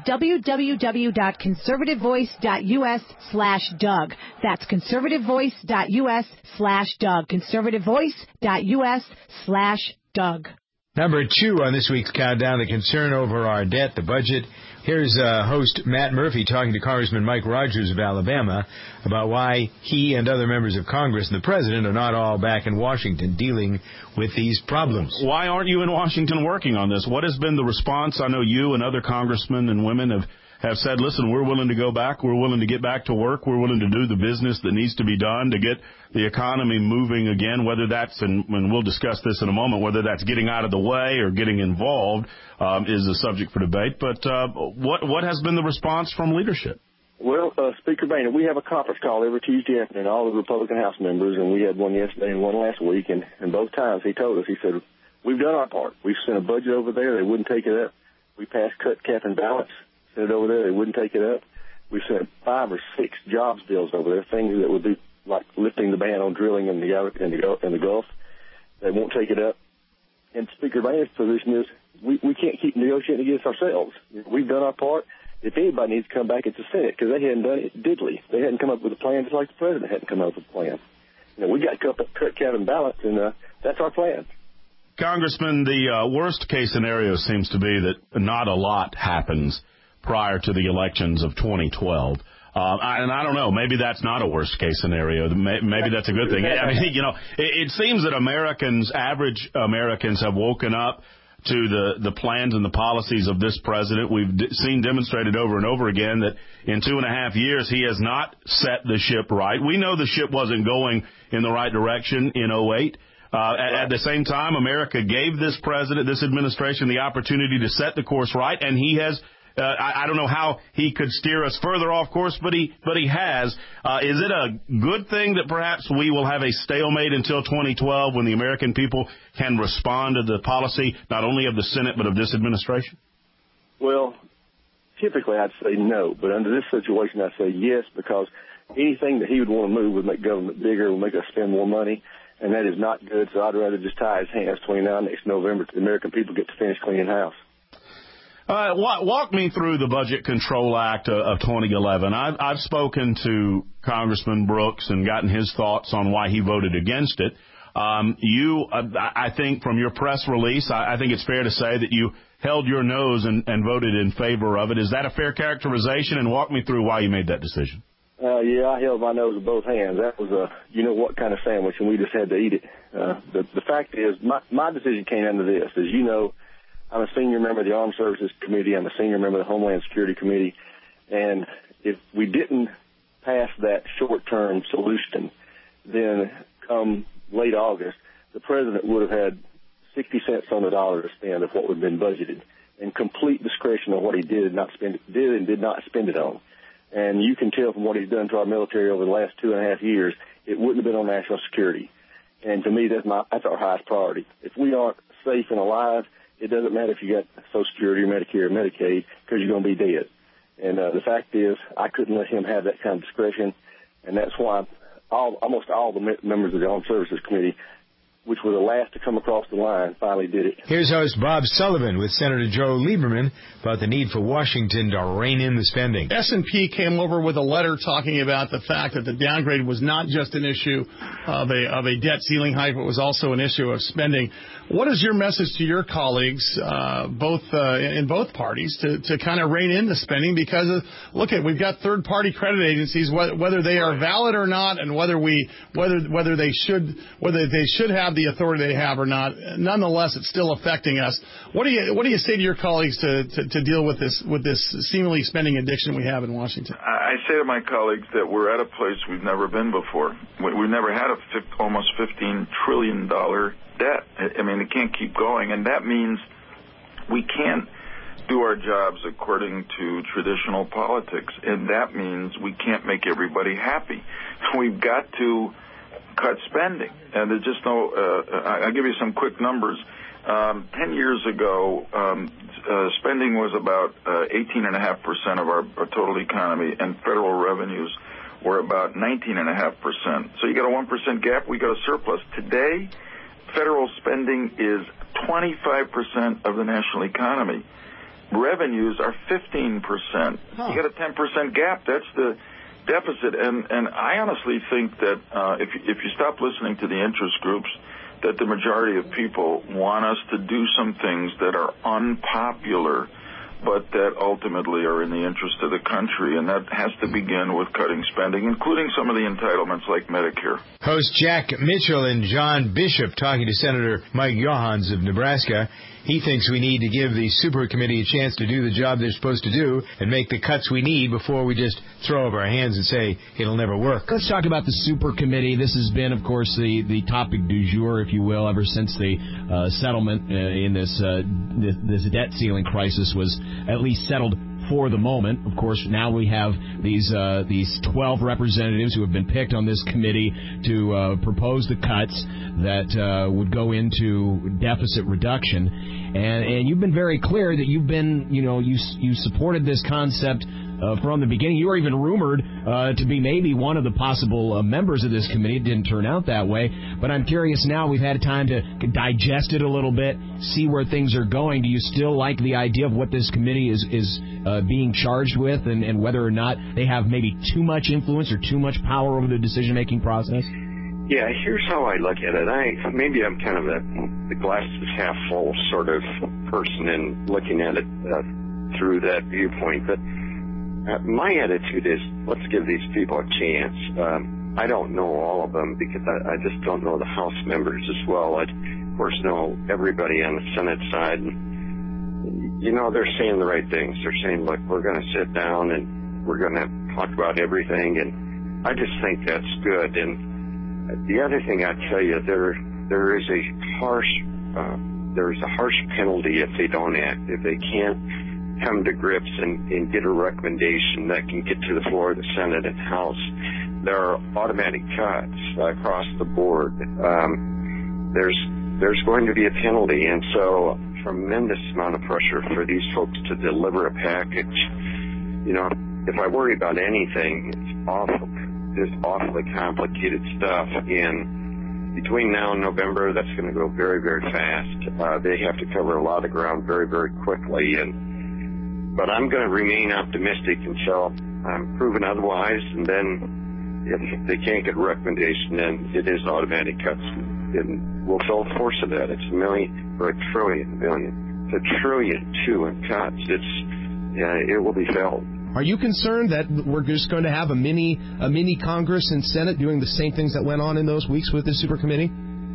[SPEAKER 22] www.conservativevoice.us slash Doug. That's conservativevoice.us slash Doug. Conservativevoice.us slash Doug.
[SPEAKER 4] Number two on this week's countdown, the concern over our debt, the budget. Here's uh, host Matt Murphy talking to Congressman Mike Rogers of Alabama about why he and other members of Congress and the President are not all back in Washington dealing with these problems.
[SPEAKER 23] Why aren't you in Washington working on this? What has been the response? I know you and other congressmen and women have have said, listen, we're willing to go back. We're willing to get back to work. We're willing to do the business that needs to be done to get the economy moving again, whether that's, and, and we'll discuss this in a moment, whether that's getting out of the way or getting involved um, is a subject for debate. But uh, what what has been the response from leadership?
[SPEAKER 24] Well, uh, Speaker Boehner, we have a conference call every Tuesday afternoon, all the Republican House members, and we had one yesterday and one last week, and, and both times he told us, he said, we've done our part. We've sent a budget over there. They wouldn't take it up. We passed cut, cap, and balance. Sent it over there. They wouldn't take it up. We sent five or six jobs bills over there, things that would be like lifting the ban on drilling in the in the, in the Gulf. They won't take it up. And Speaker Boehner's position is we, we can't keep negotiating against ourselves. We've done our part. If anybody needs to come back, it's the Senate, because they hadn't done it diddly. They hadn't come up with a plan, just like the President hadn't come up with a plan. You know, we got cut, cut cap, and balance, and uh, that's our plan.
[SPEAKER 23] Congressman, the uh, worst case scenario seems to be that not a lot happens prior to the elections of twenty twelve. Um, I, and I don't know, maybe that's not a worst case scenario. Maybe that's a good thing. I mean, you know, it, it seems that Americans, average Americans, have woken up to the, the plans and the policies of this president. We've d- seen demonstrated over and over again that in two and a half years he has not set the ship right. We know the ship wasn't going in the right direction in oh eight. Uh, at, at the same time, America gave this president, this administration, the opportunity to set the course right, and he has Uh, I, I don't know how he could steer us further off course, but he but he has. Uh, is it a good thing that perhaps we will have a stalemate until twenty twelve when the American people can respond to the policy not only of the Senate but of this administration?
[SPEAKER 24] Well, typically I'd say no, but under this situation I'd say yes, because anything that he would want to move would make government bigger, would make us spend more money, and that is not good, so I'd rather just tie his hands between now and next November till the American people get to finish cleaning house.
[SPEAKER 23] Uh, walk, walk me through the Budget Control Act of, of twenty eleven. I've, I've spoken to Congressman Brooks and gotten his thoughts on why he voted against it. Um, you, uh, I think from your press release, I, I think it's fair to say that you held your nose and, and voted in favor of it. Is that a fair characterization? And walk me through why you made that decision.
[SPEAKER 24] Uh, yeah, I held my nose with both hands. That was a, you know what kind of sandwich, and we just had to eat it. Uh, the, the fact is, my, my decision came down to this. As you know, I'm a senior member of the Armed Services Committee. I'm a senior member of the Homeland Security Committee. And if we didn't pass that short-term solution, then come late August, the president would have had sixty cents on the dollar to spend of what would have been budgeted, and complete discretion on what he did and not spend it, did and did not spend it on. And you can tell from what he's done to our military over the last two and a half years, it wouldn't have been on national security. And to me, that's my, that's our highest priority. If we aren't safe and alive, it doesn't matter if you got Social Security or Medicare or Medicaid because you're going to be dead. And uh, the fact is, I couldn't let him have that kind of discretion, and that's why all, almost all the members of the Armed Services Committee, which were the last to come across the line, finally did it.
[SPEAKER 4] Here's host Bob Sullivan with Senator Joe Lieberman about the need for Washington to rein in the spending.
[SPEAKER 2] S and P came over with a letter talking about the fact that the downgrade was not just an issue of a of a debt ceiling hike, but was also an issue of spending. What is your message to your colleagues, uh, both uh, in both parties, to, to kind of rein in the spending? Because of, look at we've got third-party credit agencies, whether, whether they are valid or not, and whether we whether whether they should whether they should have the authority they have or not. Nonetheless, it's still affecting us. What do you what do you say to your colleagues to, to, to deal with this with this seemingly spending addiction we have in Washington?
[SPEAKER 3] I say to my colleagues that we're at a place we've never been before. We've never had a almost fifteen trillion dollars debt. I mean, it can't keep going, and that means we can't do our jobs according to traditional politics, and that means we can't make everybody happy. We've got to cut spending, and there's just no, uh, I'll give you some quick numbers. Um, ten years ago, um, uh, spending was about uh, eighteen point five percent of our, our total economy, and federal revenues were about nineteen point five percent. So you got a one percent gap, we got a surplus. Today, federal spending is twenty-five percent of the national economy. Revenues are fifteen percent. Huh. You got a ten percent gap. That's the deficit. And, and I honestly think that uh, if, if you stop listening to the interest groups, that the majority of people want us to do some things that are unpopular, but that ultimately are in the interest of the country, and that has to begin with cutting spending, including some of the entitlements like Medicare.
[SPEAKER 4] Host Jack Mitchell and John Bishop talking to Senator Mike Johans of Nebraska. He thinks we need to give the super committee a chance to do the job they're supposed to do and make the cuts we need before we just throw up our hands and say it'll never work.
[SPEAKER 13] Let's talk about the super committee. This has been, of course, the, the topic du jour, if you will, ever since the uh, settlement uh, in this, uh, this this debt ceiling crisis was at least settled for the moment. Of course, now we have these uh, these twelve representatives who have been picked on this committee to uh, propose the cuts that uh, would go into deficit reduction. And, and you've been very clear that you've been, you know, you you supported this concept uh, from the beginning. You were even rumored uh, to be maybe one of the possible uh, members of this committee. It didn't turn out that way. But I'm curious now, we've had time to digest it a little bit, see where things are going. Do you still like the idea of what this committee is, is uh, being charged with, and, and whether or not they have maybe too much influence or too much power over the decision-making process?
[SPEAKER 5] Yeah, here's how I look at it. I maybe I'm kind of a the glass is half full sort of person and looking at it uh, through that viewpoint. But uh, my attitude is, let's give these people a chance. Um, I don't know all of them because I, I just don't know the House members as well. I, of course, know everybody on the Senate side. And, you know, they're saying the right things. They're saying, look, we're going to sit down and we're going to talk about everything. And I just think that's good. And the other thing I tell you, there there is a harsh uh, there is a harsh penalty if they don't act. If they can't come to grips and, and get a recommendation that can get to the floor of the Senate and House, there are automatic cuts uh, across the board. Um, there's there's going to be a penalty, and so tremendous amount of pressure for these folks to deliver a package. You know, if I worry about anything, it's awful. This awfully complicated stuff, and between now and November, that's going to go very, very fast. Uh, they have to cover a lot of ground very, very quickly, and but I'm going to remain optimistic until I'm proven otherwise, and then if they can't get a recommendation, then it is automatic cuts, and we'll feel the force of that. It's a million or a trillion, million, it's a trillion two in cuts. It's yeah, it will be felt.
[SPEAKER 6] Are you concerned that we're just going to have a mini a mini Congress and Senate doing the same things that went on in those weeks with the super committee?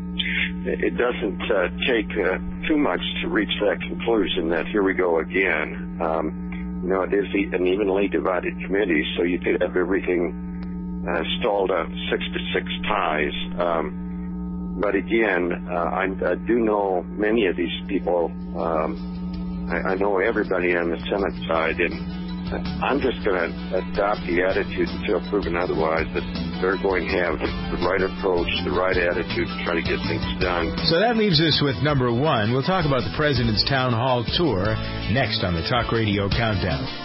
[SPEAKER 5] It doesn't uh, take uh, too much to reach that conclusion that here we go again. Um, you know, it is an evenly divided committee, so you could have everything uh, stalled out six to six ties. Um, but again, uh, I, I do know many of these people. Um, I, I know everybody on the Senate side, and I'm just going to adopt the attitude until proven otherwise that they're going to have the right approach, the right attitude to try to get things done.
[SPEAKER 4] So that leaves us with number one. We'll talk about the President's Town Hall Tour next on the Talk Radio Countdown.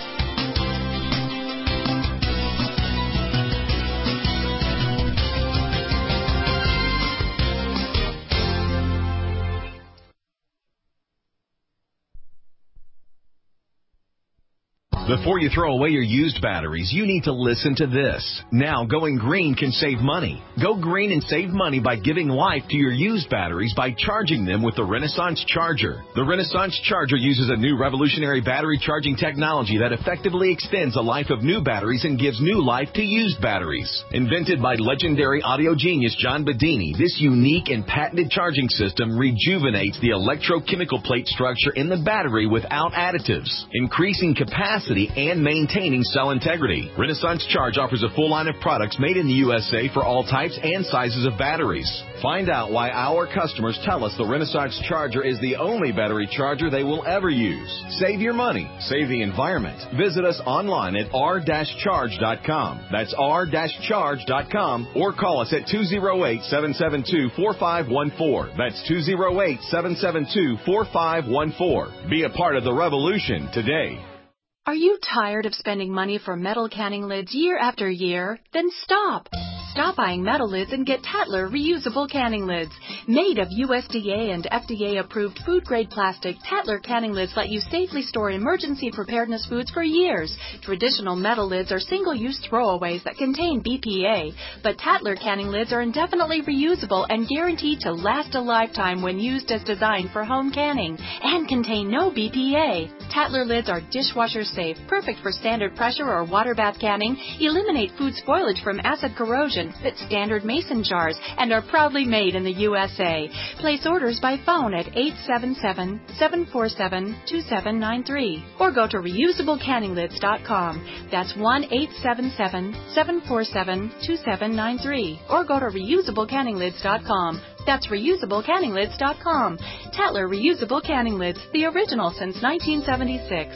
[SPEAKER 1] Before you throw away your used batteries, you need to listen to this. Now, going green can save money. Go green and save money by giving life to your used batteries by charging them with the Renaissance Charger. The Renaissance Charger uses a new revolutionary battery charging technology that effectively extends the life of new batteries and gives new life to used batteries. Invented by legendary audio genius John Bedini, this unique and patented charging system rejuvenates the electrochemical plate structure in the battery without additives, increasing capacity and maintaining cell integrity. Renaissance Charge offers a full line of products made in the U S A for all types and sizes of batteries. Find out why our customers tell us the Renaissance Charger is the only battery charger they will ever use. Save your money. Save the environment. Visit us online at r dash charge dot com. That's r dash charge dot com or call us at two oh eight, seven seven two, four five one four. That's two oh eight, seven seven two, four five one four. Be a part of the revolution today.
[SPEAKER 7] Are you tired of spending money for metal canning lids year after year? Then stop. Stop buying metal lids and get Tatler reusable canning lids. Made of U S D A and F D A-approved food-grade plastic, Tatler canning lids let you safely store emergency preparedness foods for years. Traditional metal lids are single-use throwaways that contain B P A, but Tatler canning lids are indefinitely reusable and guaranteed to last a lifetime when used as designed for home canning and contain no B P A. Tatler lids are dishwasher safe, perfect for standard pressure or water bath canning, eliminate food spoilage from acid corrosion, fit standard mason jars, and are proudly made in the U S A. Place orders by phone at eight seven seven, seven four seven, two seven nine three or go to reusable canning lids dot com. That's one eight seven seven, seven four seven, two seven nine three or go to reusable canning lids dot com. That's reusable canning lids dot com. Tatler Reusable Canning Lids, the original since nineteen seventy-six.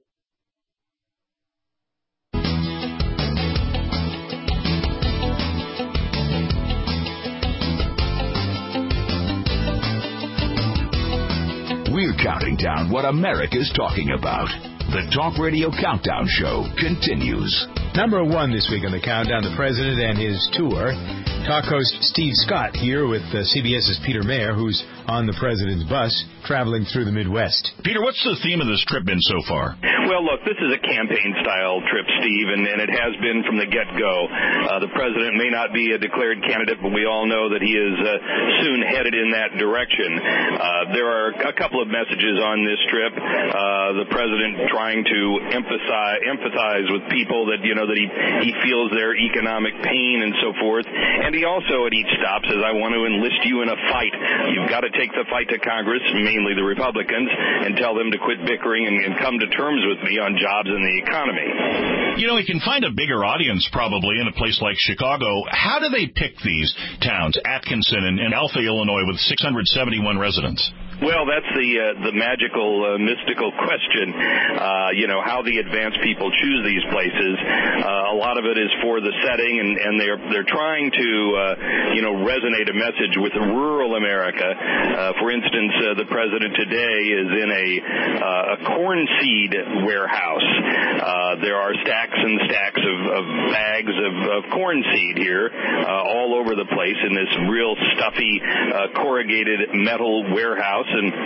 [SPEAKER 8] We're counting down what America's talking about. The Talk Radio Countdown Show continues.
[SPEAKER 4] Number one this week on the countdown, the President and his tour. Talk host Steve Scott here with uh, CBS's Peter Mayer, who's on the President's bus traveling through the Midwest.
[SPEAKER 9] Peter, what's the theme of this trip been so far?
[SPEAKER 10] Well, look, this is a campaign-style trip, Steve, and, and it has been from the get-go. Uh, the President may not be a declared candidate, but we all know that he is uh, soon headed in that direction. Uh, there are a couple of messages on this trip. Uh, the President trying to emphasize empathize with people that, you know, that he, he feels their economic pain and so forth. And he also at each stop says, I want to enlist you in a fight. You've got to take the fight to Congress, mainly the Republicans, and tell them to quit bickering and, and come to terms with me on jobs and the economy.
[SPEAKER 9] You know, he can find a bigger audience probably in a place like Chicago. How do they pick these towns, Atkinson and, and Alpha, Illinois, with six hundred seventy-one residents?
[SPEAKER 10] Well, that's the uh, the magical, uh, mystical question. Uh, you know, how the advanced people choose these places. Uh, a lot of it is for the setting, and, and they're they're trying to uh, you know resonate a message with rural America. Uh, for instance, uh, the president today is in a uh, a corn seed warehouse. Uh, there are stacks and stacks of, of bags of, of corn seed here, uh, all over the place in this real stuffy uh, corrugated metal warehouse.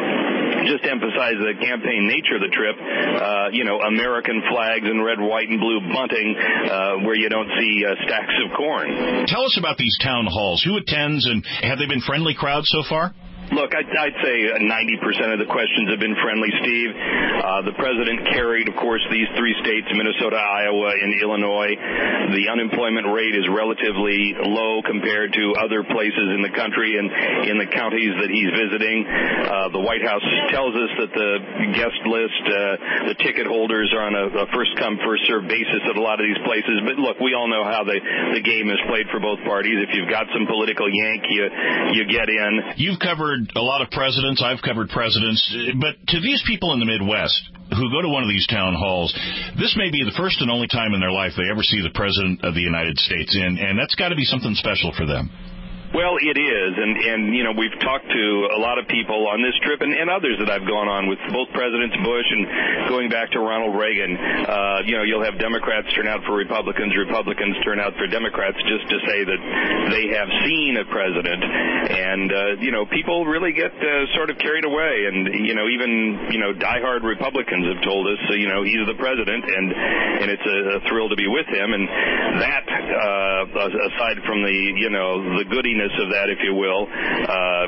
[SPEAKER 10] And just emphasize the campaign nature of the trip, uh, you know, American flags and red, white, and blue bunting uh, where you don't see uh, stacks of corn.
[SPEAKER 9] Tell us about these town halls. Who attends, and have they been friendly crowds so far?
[SPEAKER 10] Look, I'd, I'd say ninety percent of the questions have been friendly, Steve. Uh, the president carried, of course, these three states, Minnesota, Iowa, and Illinois. The unemployment rate is relatively low compared to other places in the country and in the counties that he's visiting. Uh, the White House tells us that the guest list, uh, the ticket holders are on a, a first-come, first-served basis at a lot of these places. But, look, we all know how the, the game is played for both parties. If you've got some political yank, you, you get in.
[SPEAKER 9] You've covered covered a lot of presidents. I've covered presidents. But to these people in the Midwest who go to one of these town halls, this may be the first and only time in their life they ever see the President of the United States, and, and that's got to be something special for them.
[SPEAKER 10] Well, it is, and, and you know, we've talked to a lot of people on this trip and, and others that I've gone on with both Presidents Bush and going back to Ronald Reagan. Uh, you know, you'll have Democrats turn out for Republicans, Republicans turn out for Democrats just to say that they have seen a president. And, uh, you know, people really get uh, sort of carried away. And, you know, even, you know, diehard Republicans have told us, uh, you know, he's the president, and, and it's a, a thrill to be with him. And that, uh, aside from the, you know, the goodiness of that, if you will, uh,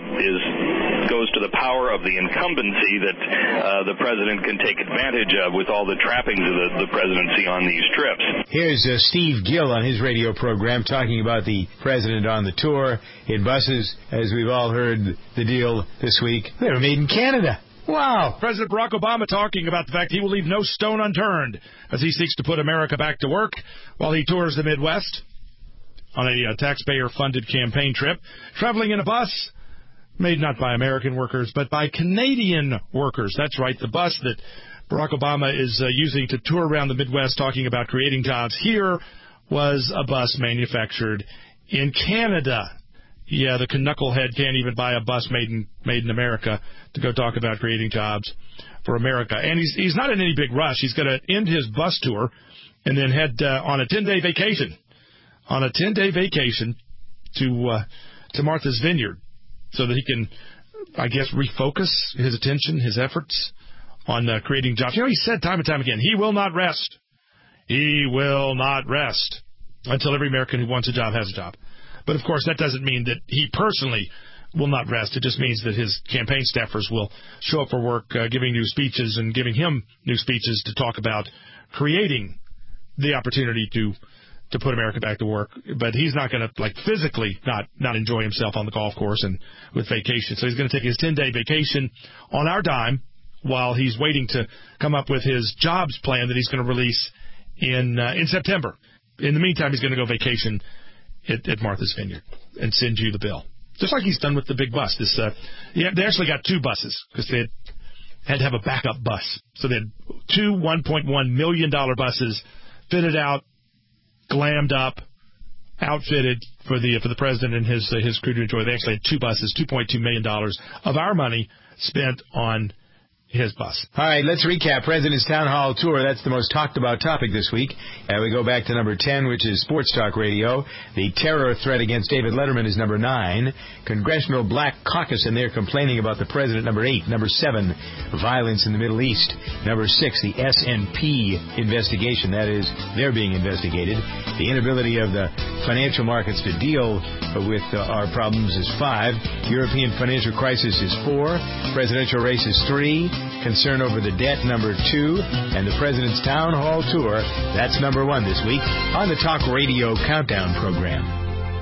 [SPEAKER 10] is goes to the power of the incumbency that uh, the president can take advantage of with all the trappings of the, the presidency on these trips.
[SPEAKER 4] Here's uh, Steve Gill on his radio program talking about the president on the tour in buses. As we've all heard the deal this week, they were made in Canada. Wow.
[SPEAKER 11] President Barack Obama talking about the fact he will leave no stone unturned as he seeks to put America back to work while he tours the Midwest on a uh, taxpayer-funded campaign trip, traveling in a bus made not by American workers, but by Canadian workers. That's right, the bus that Barack Obama is uh, using to tour around the Midwest talking about creating jobs here was a bus manufactured in Canada. Yeah, the knucklehead can't even buy a bus made in, made in America to go talk about creating jobs for America. And he's, he's not in any big rush. He's going to end his bus tour and then head uh, on a ten-day vacation. on a ten-day vacation to uh, to Martha's Vineyard so that he can, I guess, refocus his attention, his efforts on uh, creating jobs. You know, he said time and time again, he will not rest. He will not rest until every American who wants a job has a job. But, of course, that doesn't mean that he personally will not rest. It just means that his campaign staffers will show up for work, uh, giving new speeches and giving him new speeches to talk about creating the opportunity to to put America back to work. But he's not going to, like, physically not, not enjoy himself on the golf course and with vacation. So he's going to take his ten-day vacation on our dime while he's waiting to come up with his jobs plan that he's going to release in uh, in September. In the meantime, he's going to go vacation at, at Martha's Vineyard and send you the bill. Just like he's done with the big bus. This, uh, yeah, they actually got two buses because they had, had to have a backup bus. So they had two one point one million dollars buses fitted out, glammed up, outfitted for the for the president and his uh, his crew to enjoy. They actually had two buses, two point two million dollars of our money spent on his bus.
[SPEAKER 4] All right, let's recap President's Town Hall Tour. That's the most talked about topic this week. Uh, we go back to number ten, which is Sports Talk Radio. The terror threat against David Letterman is number nine. Congressional Black Caucus, and they're complaining about the president, number eight. Number seven, violence in the Middle East. Number six, the S and P investigation. That is, they're being investigated. The inability of the financial markets to deal with uh, our problems is five. European financial crisis is four. Presidential race is three. Concern over the debt, number two. And the President's Town Hall Tour, that's number one this week on the Talk Radio Countdown program.